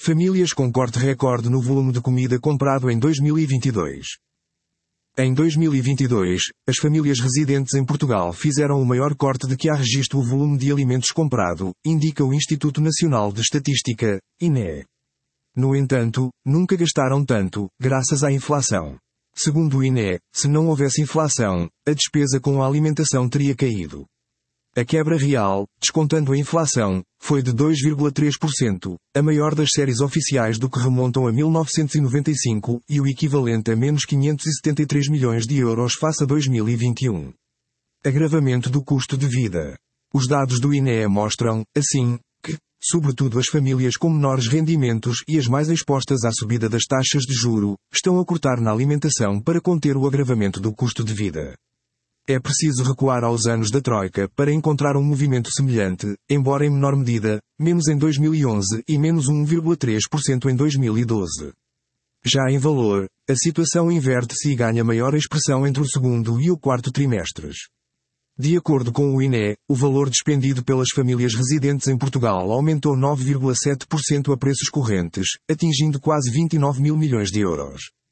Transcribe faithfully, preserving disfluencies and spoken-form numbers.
Famílias com corte recorde no volume de comida comprado em dois mil e vinte e dois. Em dois mil e vinte e dois, as famílias residentes em Portugal fizeram o maior corte de que há registro o volume de alimentos comprado, indica o Instituto Nacional de Estatística, I N E. No entanto, nunca gastaram tanto, graças à inflação. Segundo o I N E, se não houvesse inflação, a despesa com a alimentação teria caído. A quebra real, descontando a inflação, foi de dois vírgula três por cento, a maior das séries oficiais do que remontam a mil novecentos e noventa e cinco, e o equivalente a menos quinhentos e setenta e três milhões de euros face a dois mil e vinte e um. Agravamento do custo de vida. Os dados do I N E mostram, assim, que, sobretudo as famílias com menores rendimentos e as mais expostas à subida das taxas de juro, estão a cortar na alimentação para conter o agravamento do custo de vida. É preciso recuar aos anos da Troika para encontrar um movimento semelhante, embora em menor medida, menos em dois mil e onze e menos um vírgula três por cento em dois mil e doze. Já em valor, a situação inverte-se e ganha maior expressão entre o segundo e o quarto trimestres. De acordo com o I N E, o valor despendido pelas famílias residentes em Portugal aumentou nove vírgula sete por cento a preços correntes, atingindo quase vinte e nove mil milhões de euros.